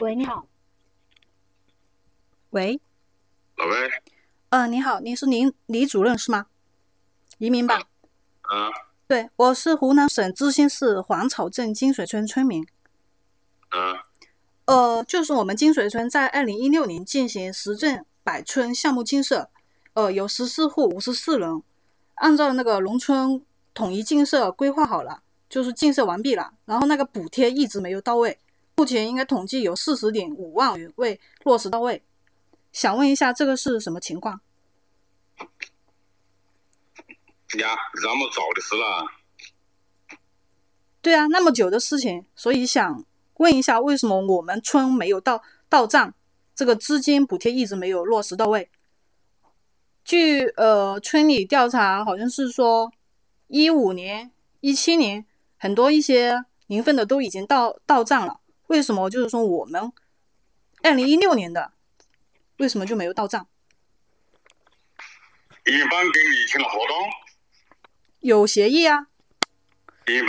喂，你好。 喂， 喂， 你好，您是李主任是吗？移民吧？ 啊对，我是湖南省知新市黄草镇金水村村民。 啊就是我们金水村在2016年进行实镇百村项目建设，有14户54人，按照那个农村统一建设规划好了，就是建设完毕了，然后那个补贴一直没有到位，目前应该统计有40.5万元未落实到位，想问一下这个是什么情况？ 呀，那么早的事了。 对啊，那么久的事情，所以想问一下，为什么我们村没有到账，这个资金补贴一直没有落实到位？据村里调查，好像是说15年、17年，很多一些年份的都已经到账了，为什么就是说我们2016年的为什么就没有到账？ 一般跟你签了合同。 有协议啊，